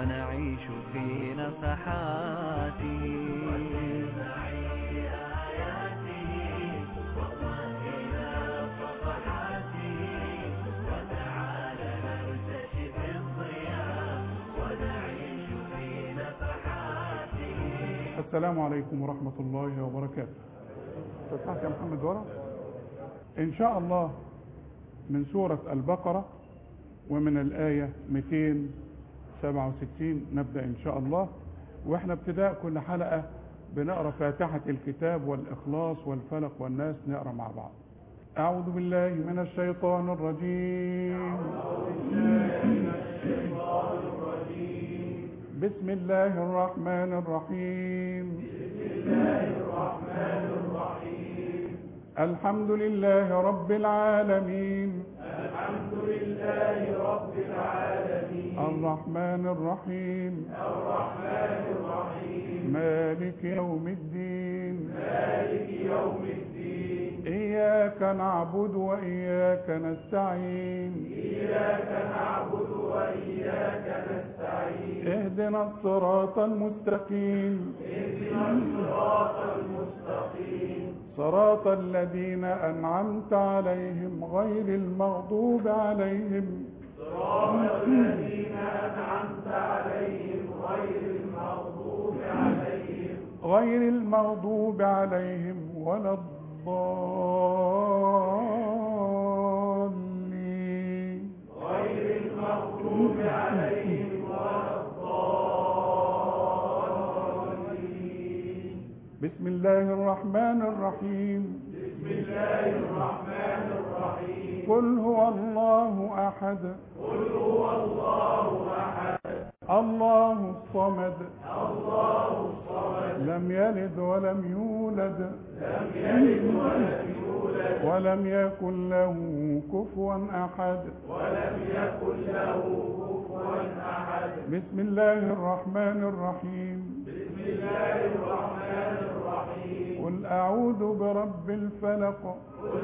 ونعيش في نفحاته السلام عليكم ورحمة الله وبركاته. فتحت يا محمد ورا إن شاء الله من سورة البقرة ومن الآية 267 نبدأ إن شاء الله. وإحنا ابتداء كل حلقة بنقرأ فاتحة الكتاب والإخلاص والفلق والناس، نقرأ مع بعض. أعوذ بالله من الشيطان الرجيم. بسم الله الرحمن الرحيم. الحمد لله رب العالمين. الرحمن الرحيم. مالك يوم الدين. إياك نعبد وإياك نستعين. اهدنا الصراط المستقيم. صراط الذين أنعمت عليهم غير المغضوب عليهم ولا الضالين. بسم الله الرحمن الرحيم. قل هو الله أحد. الله الصمد. لم يلد ولم يولد ولم يكن له كفوا أحد. بسم الله الرحمن الرحيم. قل أعوذ برب الفلق.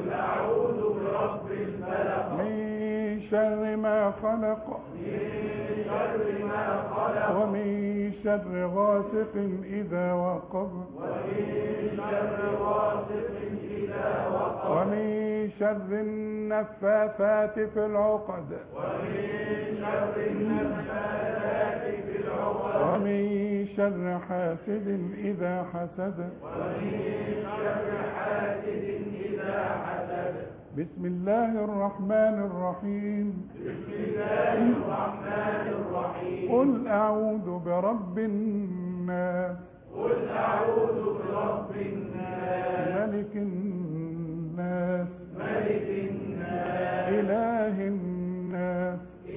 من شر ما خلق. ومن شر غاسق إذا وقب. ومن شر النفاثات في العقد. ومن شر حاسد إذا حسد. بسم الله الرحمن الرحيم. قل أعوذ برب الناس. ملك الناس. إله الناس.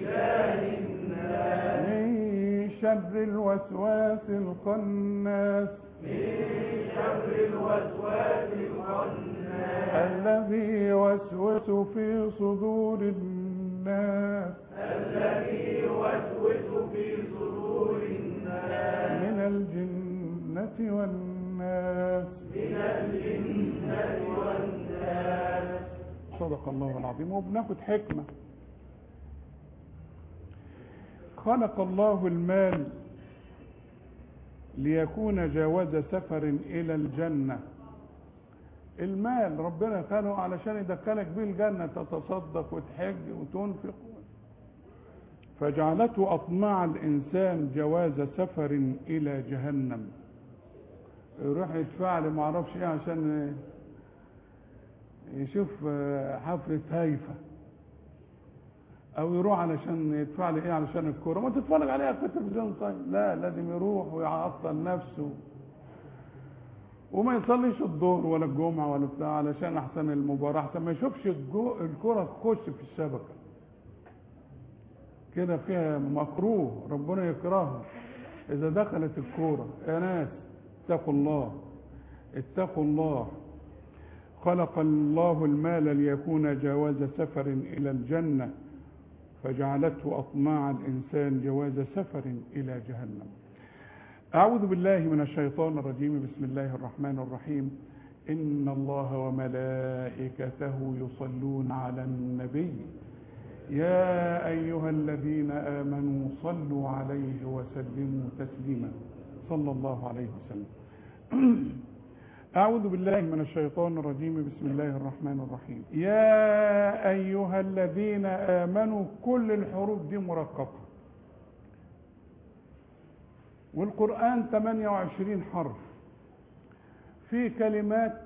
من شر الوسواس الخناس. الذي يوسوس في صدور الناس. من الجنة والناس. صدق الله العظيم. وبناخد حكمة. خلق الله المال ليكون جواز سفر إلى الجنة. المال ربنا خلقه علشان يدخلك بيه الجنة، تتصدق وتحج وتنفق. فجعلته أطماع الإنسان جواز سفر إلى جهنم. يروح يدفع لي معرفش ايه عشان يشوف حفلة هايفة، او يروح علشان يدفع لي ايه علشان الكوره ما تتفرج عليها في التلفزيون. طيب لا، لازم يروح ويعطل نفسه وما يصليش الظهر ولا الجمعه ولا بتاع علشان احسن المباراه، احسن ما يشوفش الكوره تخش في الشبكه كده، فيها مكروه ربنا يكرهها اذا دخلت الكوره. يا ناس اتقوا الله، اتقوا الله. خلق الله المال ليكون جواز سفر إلى الجنة، فجعلته أطماع الإنسان جواز سفر إلى جهنم. أعوذ بالله من الشيطان الرجيم. بسم الله الرحمن الرحيم. إن الله وملائكته يصلون على النبي يا أيها الذين آمنوا صلوا عليه وسلموا تسليما صلى الله عليه وسلم. أعوذ بالله من الشيطان الرجيم. بسم الله الرحمن الرحيم. يا أيها الذين آمنوا، كل الحروف دي مرققة، والقرآن 28 حرف، في كلمات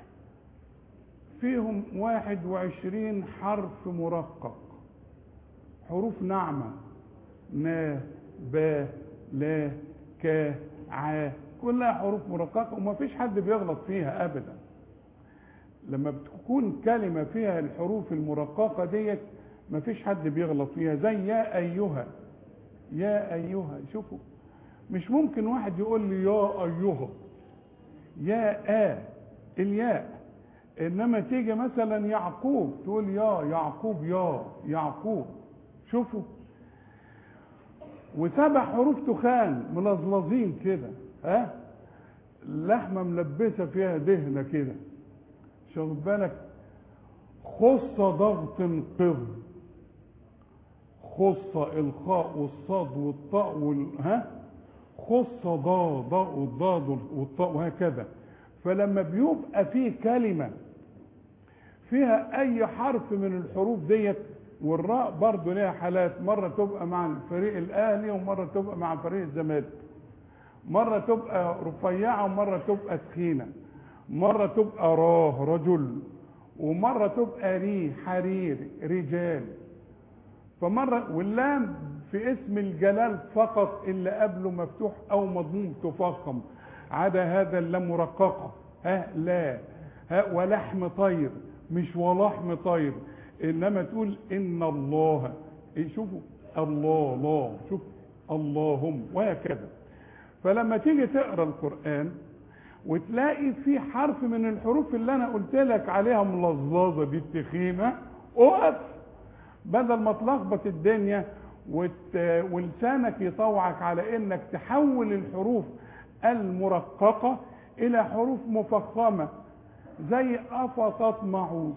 فيهم 21 حرف مرقق، حروف ناعمة، نا با لا كا عا، كلها حروف مرققة وما فيش حد بيغلط فيها أبدا. لما بتكون كلمة فيها الحروف المرققة ديت ما فيش حد بيغلط فيها، زي يا أيها. يا أيها، شوفوا، مش ممكن واحد يقول لي يا أيها، يا الياء، إنما تيجي مثلا يعقوب تقول يا يعقوب، يا يعقوب. شوفوا، وسبع حروف تخان ملظلظين كده، اللحمة ملبسة فيها دهنة كده، شوف بالك. خص ضغط قض، خص الخاء والصاد والطاء خص ضاد والضاد والطاء وهكذا. فلما بيبقى فيه كلمة فيها أي حرف من الحروف ديت، والراء برضو ليها حالات، مرة تبقى مع الفريق الأهلي ومرة تبقى مع فريق الزمالك، مرة تبقى رفيعة ومرة تبقى تخينة، مرة تبقى راه رجل، ومرة تبقى ري حرير رجال. فمرة، واللام في اسم الجلال فقط اللي قبله مفتوح أو مضموم تفخم، عدا هذا اللام مرققة، لا ولحم طير، مش ولحم طير، إنما تقول إن الله، شوفوا الله لا، شوف اللهم وهكذا. فلما تيجي تقرأ القرآن وتلاقي في حرف من الحروف اللي أنا قلت لك عليها ملظلظة دي التخينة، اقف بدل ما تلخبط الدنيا ولسانك يطوعك على إنك تحول الحروف المرققة إلى حروف مفخمة، زي أفتطمعون،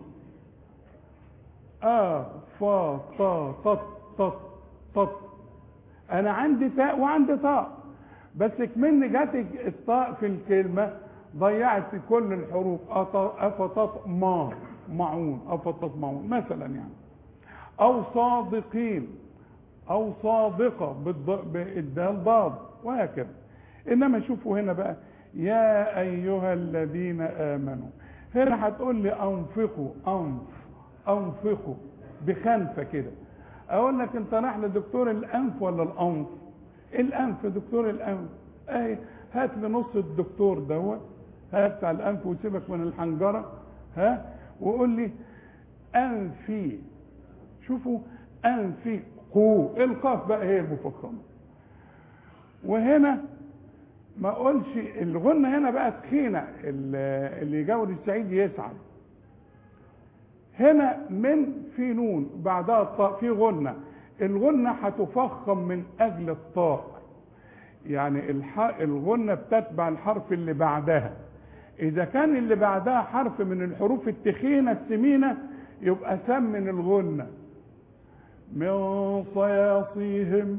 فا طا طط طط طط. أنا عندي تاء وعندي طاء، بس كمن جات الطاء في الكلمة ضيعت كل الحروف. أفتطمعون، أفتطمعون مثلا يعني، أو صادقين، أو صادقة بالدال ضاد وهكذا. إنما شوفوا هنا بقى، يا أيها الذين آمنوا، هنا هتقول لي أنفقوا، أنفقوا بخنفة كده. أقول لك أنت رايح لدكتور الأنف ولا الأنف؟ الأنف، دكتور الأنف. هات لي نص الدكتور دوت، هات بتاع الأنف وسيبك من الحنجرة، وقول لي أنفي. شوفوا، أنفقوا، القاف بقى هي المفخمة. وهنا ما اقولش الغنة، هنا بقى تخينة، اللي يجاور السعيد يسعد. هنا من في نون بعدها الطاء في غنة، الغنة هتفخم من اجل الطاء، يعني الغنة بتتبع الحرف اللي بعدها. اذا كان اللي بعدها حرف من الحروف التخينة السمينة يبقى سمن الغنة، من صياصيهم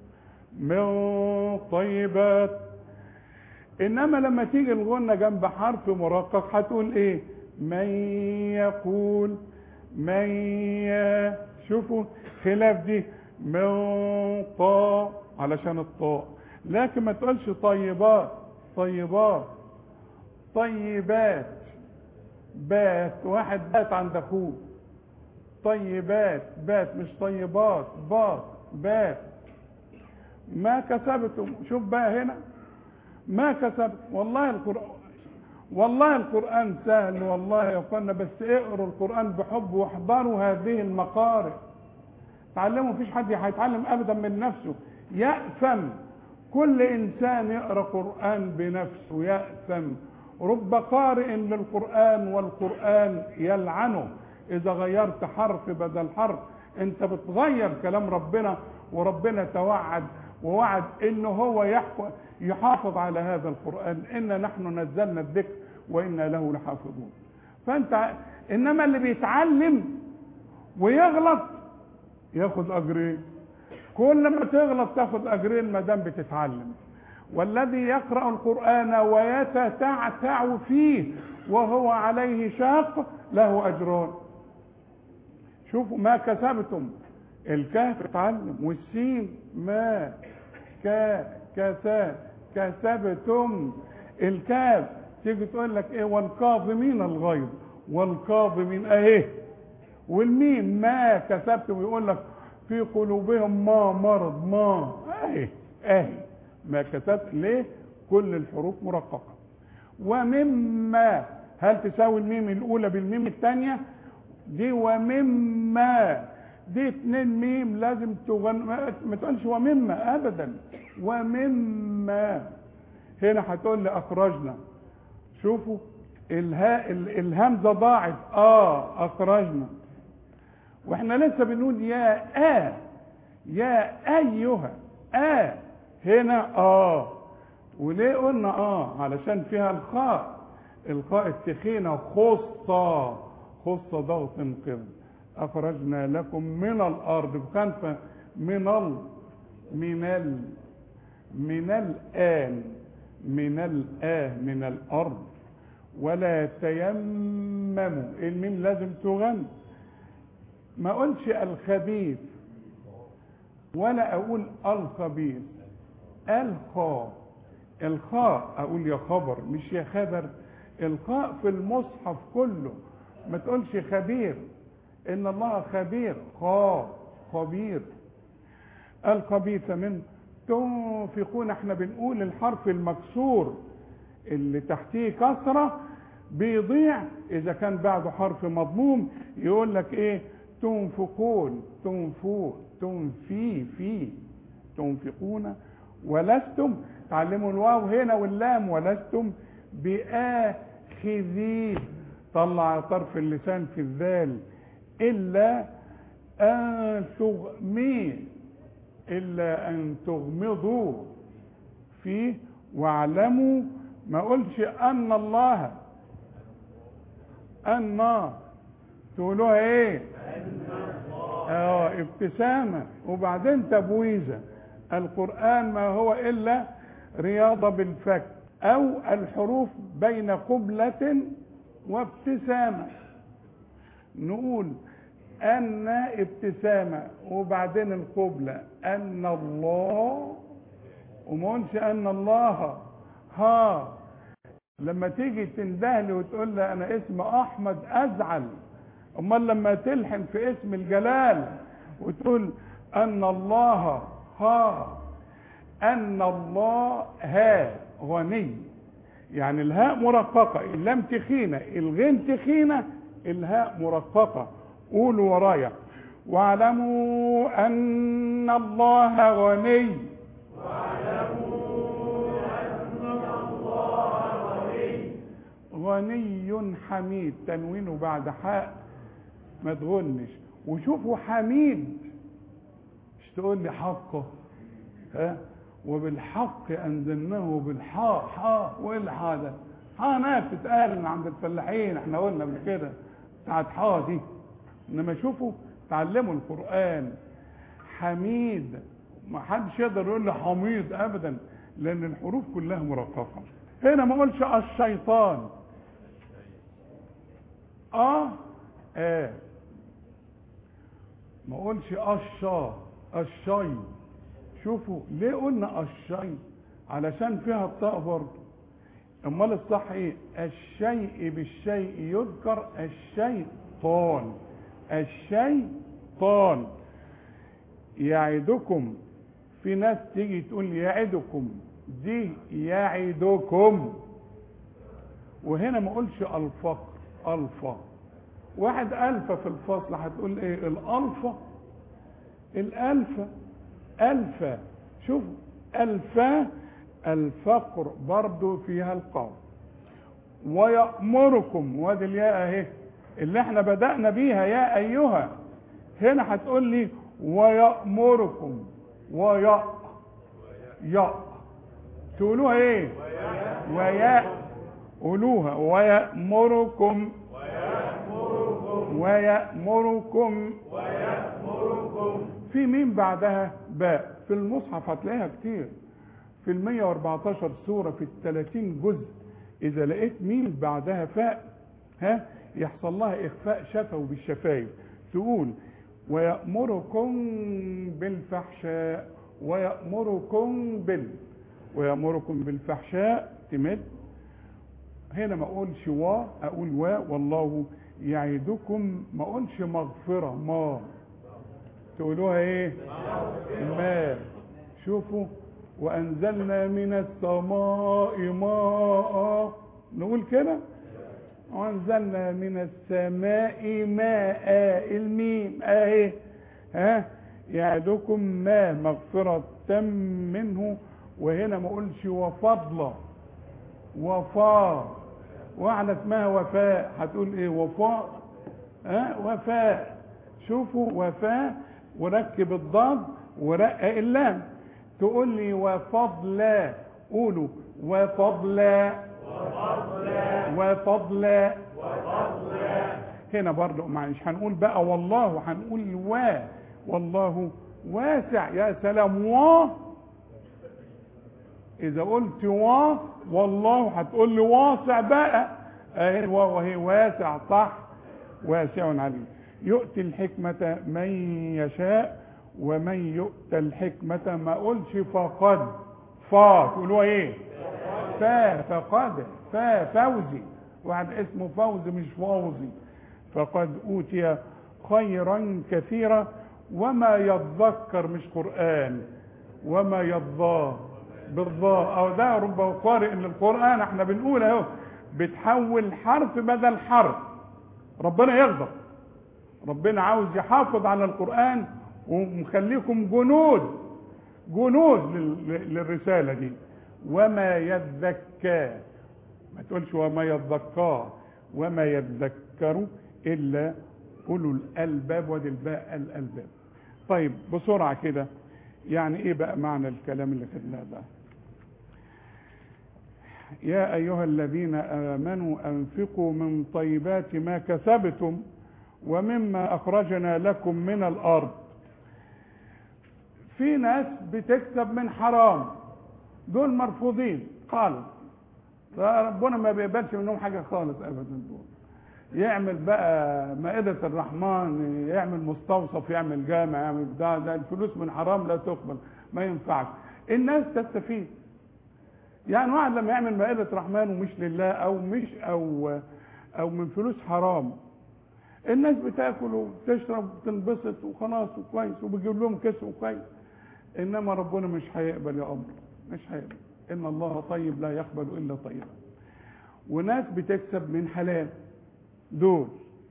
من طيبات. انما لما تيجي الغنة جنب حرف مرقق هتقول ايه؟ من يقول، من شوفوا خلاف دي، من طاء علشان الطاء، لكن ما تقولش طيبات، طيبات، طيبات، بات، واحد بات عند اخوه، طيبات بات مش طيبات، بات. ما كسبتم، شوف بقى هنا ما كسبت. والله القرآن سهل والله يا اخوانا، بس اقروا القرآن بحب واحضروا هذه المقارئ، تعلموا. مفيش حد هيتعلم ابدا من نفسه، يأثم كل انسان يقرأ قرآن بنفسه، يأثم. رب قارئ للقرآن والقرآن يلعنه. اذا غيرت حرف بدل حرف انت بتغير كلام ربنا، وربنا توعد ووعد انه هو يحافظ على هذا القرآن، إنا نحن نزلنا الذكر وإنا له لحافظون. فأنت إنما اللي بيتعلم ويغلط ياخد اجرين. كل ما تغلط تاخد اجرين ما دام بتتعلم. والذي يقرأ القرآن ويتتعتع فيه وهو عليه شاق له اجران. شوفوا ما كسبتم، الكاف اتعلم، والسين ما كسبتم، الكاف تيجي تقول لك ايه؟ والكاظمين الغيظ، والكاظمين اهي. والميم ما كسبتم يقول لك في قلوبهم ما مرض، ما اهي ما كسبت. ليه؟ كل الحروف مرققه. ومما، هل تساوي الميم الاولى بالميم الثانيه دي؟ ومما دي 2 ميم لازم ما تقولش ومما ابدا. ومما هنا هتقول لي اخرجنا. شوفوا الهمزه ضاعت، اخرجنا، واحنا لسه بنقول يا يا ايها هنا وليه قلنا علشان فيها الخاء التخينه، خص ضغط قبل. اخرجنا لكم من الارض، كان من الارض. ولا تيمموا، الميم لازم تغن، ما اقولش الخبيث ولا اقول الخبيث. الخاء اقول يا خبر مش يا خبر. الخاء في المصحف كله ما تقولش خبير، ان الله خبير، خبير. الخبيث من تنفقون، احنا بنقول الحرف المكسور اللي تحتيه كسرة بيضيع اذا كان بعده حرف مضموم. يقول لك ايه؟ تنفقون، تنفقون. ولستم، تعلموا الواو هنا واللام، ولستم بآخذين، طلع طرف اللسان في الذال، إلا أن تغمضوا فيه. واعلموا، ما قلش أن الله، تقولوها ايه؟ ابتسامة وبعدين تبويزة. القرآن ما هو إلا رياضة بالفك، أو الحروف بين قبلة وابتسامة. نقول أن ابتسامة وبعدين القبلة أن الله، وما قلش أن الله لما تيجي تندهلي وتقول لي أنا اسم أحمد أزعل. امال لما تلحن في اسم الجلال وتقول ان الله ان الله غني، يعني الهاء مرققه، اللام تخينه، الغين تخينه، الهاء مرققه. قولوا ورايا: واعلموا ان الله غني. غني حميد، تنوينه بعد حاء ما تغنش. وشوفوا حميد، مش تقول لي حقه، وبالحق انزلناه بالحاء. وايه الحاء ده؟ ناس تتقال عند الفلاحين، احنا قلنا قبل كده بتاعت حاء دي. انما شوفوا تعلموا القرآن. حميد، ما حدش يقدر يقول لي حميد ابدا، لان الحروف كلها مرققه. هنا ما اقولش الشيطان، ما اقولش الشي. شوفوا ليه قلنا الشي؟ علشان فيها الطاء برضه. امال الصح ايه؟ الشيء بالشيء يذكر الشيطان. يعدكم، في ناس تيجي تقول يعدكم، دي يعدكم. وهنا ما اقولش الفا. واحد الفا في الفصل هتقول ايه؟ الالفا. شوف الفا، الفقر برضو فيها القاف. ويأمركم، وادي الياء اهي اللي احنا بدأنا بيها، يا ايها. هنا هتقول لي ويأمركم، تقولوها ايه؟ قولوها ويأمركم. في ميم بعدها باء. في المصحف هتلاقيها كتير، في 114 سورة، في 30 جزء. إذا لقيت ميم بعدها فاء يحصل لها إخفاء شفوي بالشفايف، تقول ويأمركم بالفحشاء، ويأمركم بالفحشاء، تمد هنا ما اقولش اقول والله يعيدكم، ما اقولش مغفرة، ما تقولوها ايه؟ ما. شوفوا وانزلنا من السماء ماء، نقول كده وانزلنا من السماء ماء، الميم اهي يعدكم ما مغفرة منه. وهنا ما اقولش وفضله، وفاء، واحدة اسمها وفاء هتقول ايه؟ وفاء، وفاء. شوفوا وفاء وركب الضاد ورقق اللام. تقول لي وفضلا، قولوا وفضلا، وفضلا. هنا برضه مش هنقول بقى والله، هنقول والله واسع. يا سلام، إذا قلت والله هتقول لي واسع بقى، اهي وهي واسع، صح، واسع عليم. يؤتي الحكمة من يشاء ومن يؤتى الحكمة، ما اقولش فقد، تقولوا ايه؟ فقد، فوزي، واحد اسمه فوزي مش فوزي. فقد اوتي خيرا كثيرا وما يذكر، مش قرآن، وما يضاء بالضاء، او ده رب قارئ ان القرآن احنا بنقول اهو بتحول حرف بدل حرف. ربنا يغضب، ربنا عاوز يحافظ على القرآن ومخليكم جنود للرسالة دي. وما يذكى، ما تقولش وما يذكى، وما يذكر الا اولو الالباب، ودي الباء الالباب. طيب بسرعة كده، يعني ايه بقى معنى الكلام اللي خدناه ده؟ يا ايها الذين امنوا انفقوا من طيبات ما كسبتم ومما اخرجنا لكم من الارض. في ناس بتكسب من حرام، دول مرفوضين خالص، ربنا ما بيقبلش منهم حاجه خالص ابدا. دول يعمل بقى مائدة الرحمن، يعمل مستوصف، يعمل جامع، يعمل ده الفلوس من حرام لا تقبل، ما ينفعش. الناس تستفيد، يعني واحد لما يعمل مائدة رحمن ومش لله او من فلوس حرام، الناس بتاكل وتشرب وتنبسط وخلاص وكويس، وبيجيب لهم كسب وكويس. انما ربنا مش هيقبل يا امر، مش هيقبل. ان الله طيب لا يقبل الا طيبا. وناس بتكسب من حلال، دول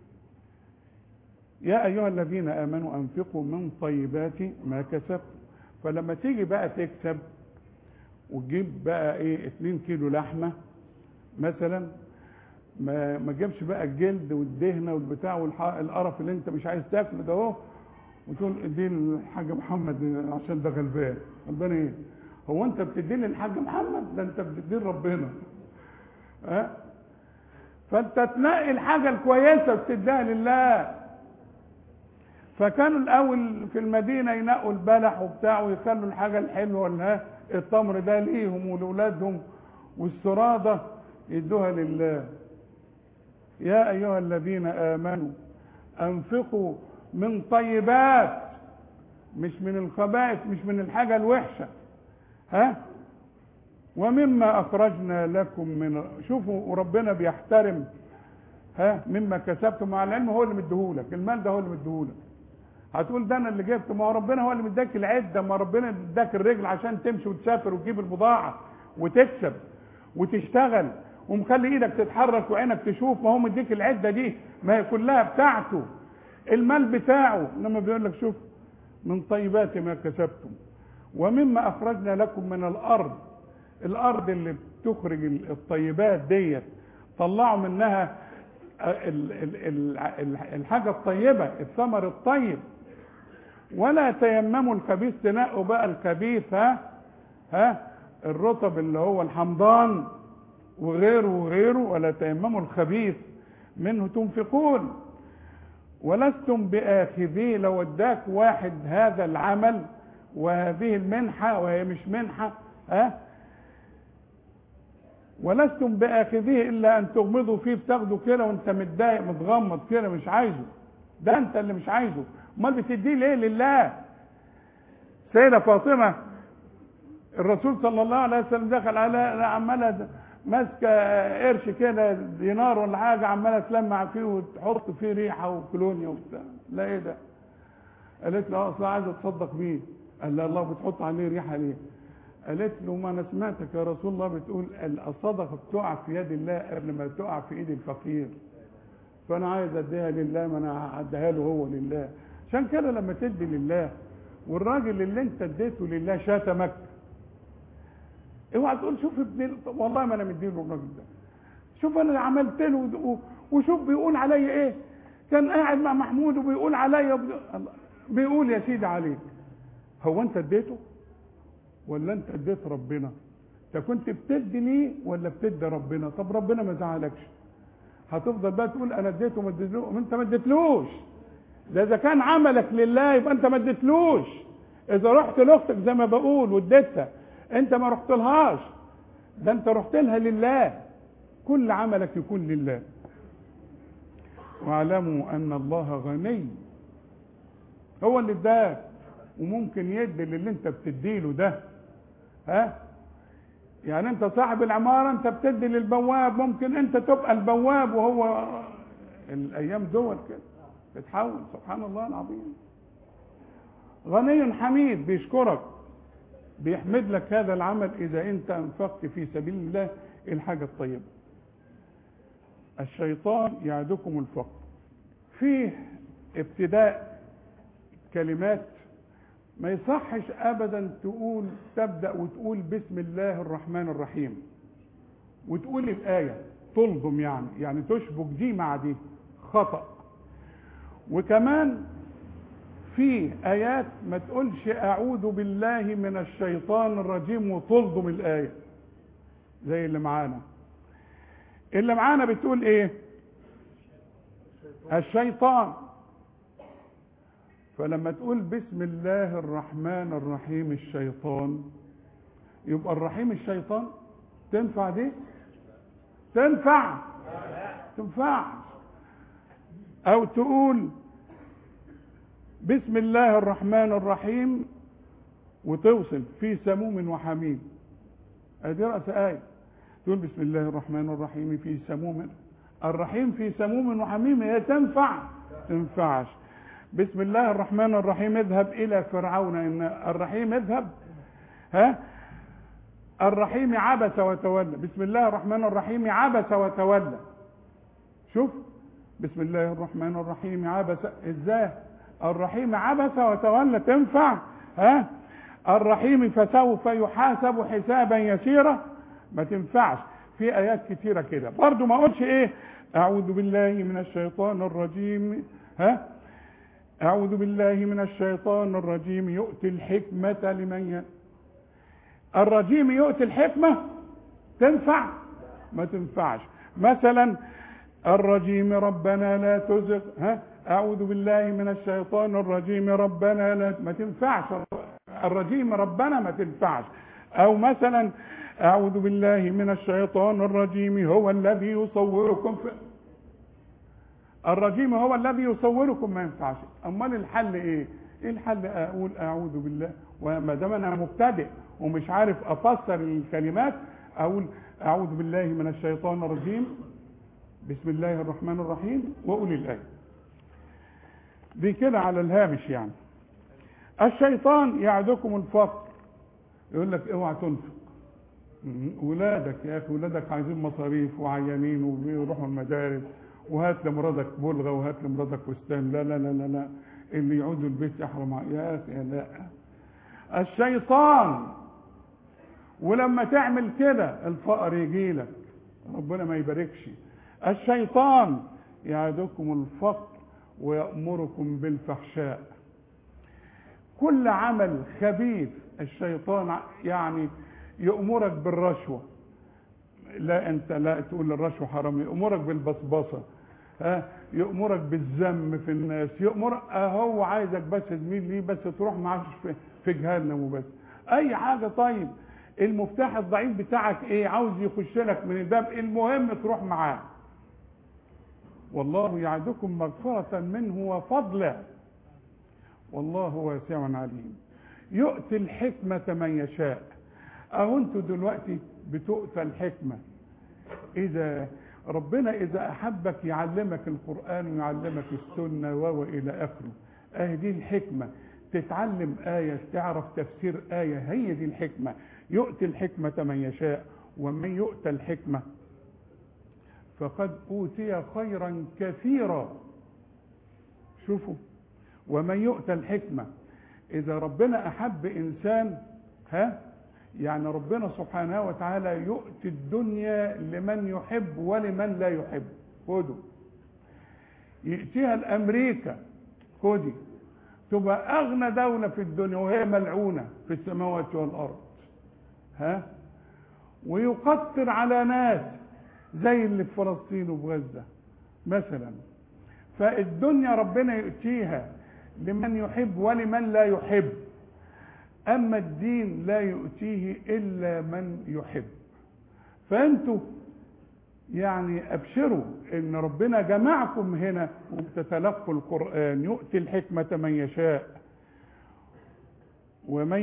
يا ايها الذين امنوا انفقوا من طيبات ما كسبتم. فلما تيجي بقى تكسب وتجيب بقى ايه 2 كيلو لحمه مثلا، ما تجيبش بقى الجلد والدهنه والبتاع والقرف اللي انت مش عايز تاكله ده اهو، وتقول ادي الحاج محمد عشان ده غلبان ايه؟ هو انت بتدي للحاج محمد؟ ده انت بتدي لربنا. فانت تنقي الحاجه الكويسه وتديها لله. فكانوا الاول في المدينه ينقوا البلح وبتاع ويخلوا الحاجه الحلوه التمر ده ليهم ولولادهم، والسراده يدوها لله. يا ايها الذين امنوا انفقوا من طيبات، مش من الخبائث، مش من الحاجه الوحشه، ومما اخرجنا لكم من. شوفوا وربنا بيحترم مما كسبتم، مع العلم هو اللي مديهولك المال، ده هو اللي مديهولك. هتقول ده انا اللي جبته، ما هو ربنا هو اللي مداك العده، ما ربنا اداك الرجل عشان تمشي وتسافر وتجيب البضاعه وتكسب وتشتغل، ومخلي ايدك تتحرك وعينك تشوف، ما هو مديك العده دي، ما هي كلها بتاعته، المال بتاعه. انما بيقول لك شوف من طيبات ما كسبتم ومما اخرجنا لكم من الارض اللي بتخرج الطيبات ديت، طلعوا منها الحاجه الطيبه، الثمر الطيب. ولا تيمموا الخبيث، تنقوا بقى الخبيث، الرطب اللي هو الحمضان وغيره. ولا تيمموا الخبيث منه تنفقون. ولستم بآخذيه. لو اداك واحد هذا العمل وهذه المنحة وهي مش منحة، ولستم بآخذيه إلا أن تغمضوا فيه، بتاخده كده وانت متضايق متغمض كده مش عايزه، ده انت اللي مش عايزه، امال بتديه ليه؟ لله. سيدة فاطمة الرسول صلى الله عليه وسلم دخل على عمالة ماسكة قرش كده دينار ولا حاجة، عمالة تلمع فيه وتحط فيه ريحة وكلونيا وبتاع. لا ايه ده؟ قالت له اصلا عايزة اتصدق بيه. قال لها الله بتحط عليه ريحة ليه؟ قالت له ما انا سمعتك يا رسول الله بتقول الصدقة بتقع في يد الله قبل ما تقع في ايد الفقير، فانا عايز اديها لله، ما انا هديها له هو لله. عشان كده لما تدي لله والراجل اللي انت اديته لله شتمك، اوعى تقول شوف ابن والله ما انا مديله الراجل ده، شوف انا عملت له وشوف بيقول عليا ايه، كان قاعد مع محمود وبيقول عليا بيقول يا سيدي عليك. هو انت اديته ولا انت اديت ربنا؟ انت كنت بتدي ليه ولا بتدي ربنا؟ طب ربنا ما زعلكش، هتفضل بقى تقول انا اديته ما اديتلوش؟ انت ما اديتلوش، ده اذا كان عملك لله يبقى انت ما اديتلوش. اذا رحت لاختك زي ما بقول واديتها، انت ما رحت لهاش، ده انت رحت لها لله. كل عملك يكون لله. واعلموا ان الله غني، هو اللي اداك وممكن يدي للي انت بتديله ده. يعني انت صاحب العمارة انت بتدي للبواب، ممكن انت تبقى البواب وهو الايام دول كده بتحول. سبحان الله العظيم. غني حميد، بيشكرك بيحمد لك هذا العمل اذا انت انفقت في سبيل الله الحاجة الطيبة. الشيطان يعدكم الفقر. فيه ابتداء كلمات ما يصحش ابدا تقول تبدأ وتقول بسم الله الرحمن الرحيم وتقول الآية تلضم، يعني تشبك دي مع دي، خطأ. وكمان في آيات ما تقولش أعوذ بالله من الشيطان الرجيم وتلضم الآية زي اللي معانا. اللي معانا بتقول ايه؟ الشيطان. فلما تقول بسم الله الرحمن الرحيم الشيطان، يبقى الرحيم الشيطان تنفع دي؟ تنفع؟ تنفع. او تقول بسم الله الرحمن الرحيم وتوصل في سموم وحميم، ادي رأس آية. تقول بسم الله الرحمن الرحيم في سموم، الرحيم في سموم وحميم، هي تنفع؟ تنفعش. بسم الله الرحمن الرحيم اذهب الى فرعون ان الرحيم اذهب، الرحيم عبس وتولى. بسم الله الرحمن الرحيم عبس وتولى. شوف بسم الله الرحمن الرحيم عبس، ازاي الرحيم عبس وتولى تنفع؟ الرحيم فسوف يحاسب حسابا يسيرا، ما تنفعش. في ايات كتيره كده. برضو ما اقولش ايه اعوذ بالله من الشيطان الرجيم، اعوذ بالله من الشيطان الرجيم يؤتي الحكمه لمن الرجيم يؤتي الحكمه، تنفع؟ ما تنفعش. مثلا الرجيم ربنا لا تزغ، اعوذ بالله من الشيطان الرجيم ربنا لا، ما تنفعش. الرجيم ربنا ما تنفعش. او مثلا اعوذ بالله من الشيطان الرجيم هو الذي يصوركم في الرجيم هو الذي يصوركم، ما ينفعش. امال الحل ايه؟ ايه الحل؟ اقول اعوذ بالله، وما دام انا مبتدئ ومش عارف افسر الكلمات اقول اعوذ بالله من الشيطان الرجيم بسم الله الرحمن الرحيم واقول الايه دي كده على الهامش. يعني الشيطان يعدكم الفقر، يقول لك اوعى تنفق. ولادك يا اخي، ولادك عايزين مصاريف وعيانين وبيروحوا المدارس، وهات لمراتك بلغه وهات لمراتك فستان، لا لا لا لا لا، اللي يعود البيت يحرم يا اخي. لا، الشيطان. ولما تعمل كده الفقر يجي لك، ربنا ما يباركش. الشيطان يعدكم الفقر ويأمركم بالفحشاء. كل عمل خبيث الشيطان يعني يأمرك بالرشوة، لا انت لا تقول الرشوة حرام، يأمرك بالبصبصة، يأمرك بالذم في الناس، يأمرك هو عايزك بس تميل ليه، بس تروح معاه في جهنم وبس. اي حاجه. طيب المفتاح الضعيف بتاعك ايه؟ عاوز يخش لك من الباب، المهم تروح معاه. والله يعدكم مغفرة منه وفضلا والله واسع عليم. يؤتي الحكمة من يشاء. اهو انتوا دلوقتي بتؤتى الحكمة. اذا ربنا اذا احبك يعلمك القرآن ويعلمك السنة والى اخره. دي الحكمة، تتعلم آية، تعرف تفسير آية، هي دي الحكمة. يؤتي الحكمة من يشاء، ومن يؤتى الحكمة فقد أوتي خيرا كثيرا. شوفوا، ومن يؤتى الحكمة. إذا ربنا أحب إنسان يعني ربنا سبحانه وتعالى يؤتي الدنيا لمن يحب ولمن لا يحب. خدوا، يأتيها الأمريكا، خدي، تبقى أغنى دولة في الدنيا وهي ملعونة في السماوات والأرض، ويقطر على ناس زي اللي في فلسطين وفي غزة مثلا. فالدنيا ربنا يؤتيها لمن يحب ولمن لا يحب، أما الدين لا يؤتيه إلا من يحب. فأنتوا يعني أبشروا إن ربنا جمعكم هنا وبتتلقوا القرآن. يؤتي الحكمة من يشاء، ومن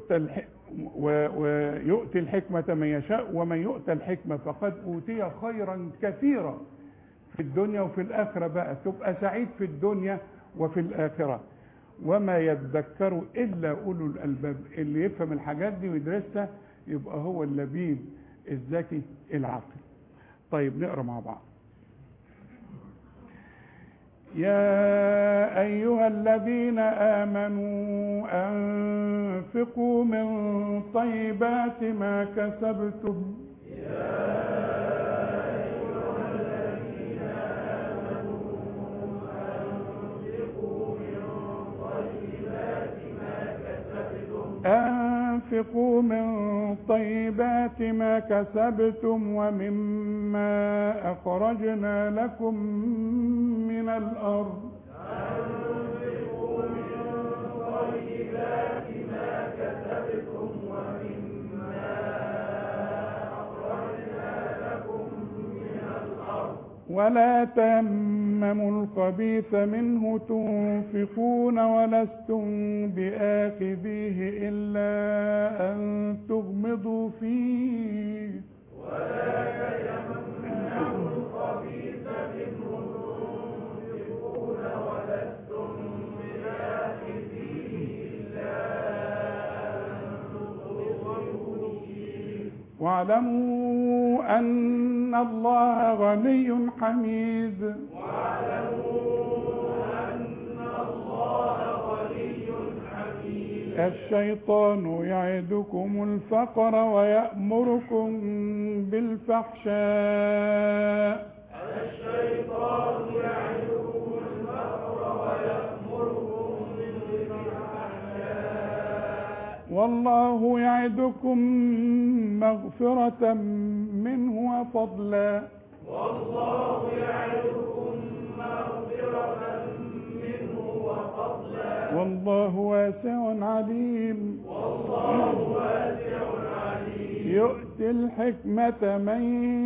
ويؤتي الحكمة من يشاء، ومن يؤتى الحكمة فقد أوتي خيرا كثيرا في الدنيا وفي الآخرة. بقى تبقى سعيد في الدنيا وفي الآخرة. وما يذكر إلا أولو الألباب. اللي يفهم الحاجات دي ويدرسها يبقى هو اللبيب الذكي العاقل. طيب نقرأ مع بعض. يا أيها الذين آمنوا أنفقوا من طيبات ما كسبتم. أنفقوا من طيبات ما كسبتم ومما أخرجنا لكم من الأرض. أنفقوا من طيبات ما كسبتم ومما أخرجنا لكم من الأرض. ولا تيمموا الخبيث منه تنفقون ولستم بآخذيه إلا أن تغمضوا فيه. ولا تيمموا الخبيث منه تنفقون ولستم بآخذيه إلا أن تغمضوا فيه. واعلموا أن الله غني حميد. الشيطان يعدكم الفقر ويأمركم بالفحشاء. الشيطان يعدكم الفقر ويأمركم بالفحشاء. والله يعدكم مغفرة منه وفضلا. والله يعدكم مغفرة منه وفضلا. والله واسع عليم. والله واسع عليم. يؤتي الحكمة من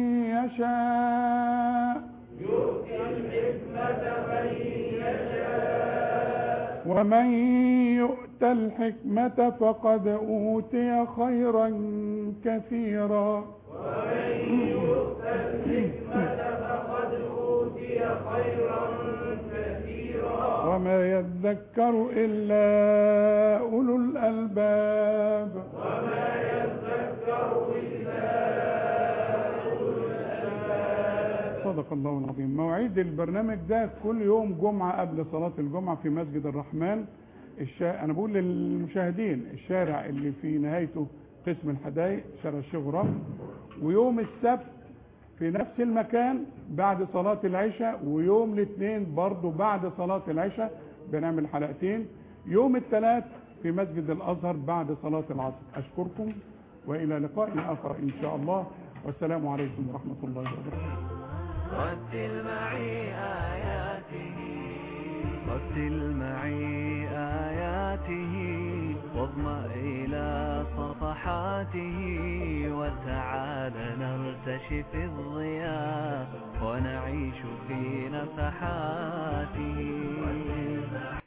يشاء. يؤتي الحكمة من يشاء. ومن يؤت الحكمة فقد أوتي خيرا كثيرا. ومن يؤت الحكمة فقد أوتي خيرا كثيرا. وما يذكر إلا أولو الألباب. وما يذكر إلا أولو الألباب. صدق الله العظيم. موعد البرنامج ده كل يوم جمعة قبل صلاة الجمعة في مسجد الرحمن. أنا بقول للمشاهدين الشارع اللي في نهايته قسم الحدائق، شارع الشيخ غراب. ويوم السبت في نفس المكان بعد صلاة العشاء، ويوم الاثنين برضو بعد صلاة العشاء بنعمل حلقتين. يوم الثلاث في مسجد الأزهر بعد صلاة العصر. أشكركم وإلى لقاء آخر إن شاء الله، والسلام عليكم ورحمة الله وبركاته. رتل معي آياته رتل معي آياته واضمأ إلى صفحاته وتعال نرتشف الضياء ونعيش في نفحاته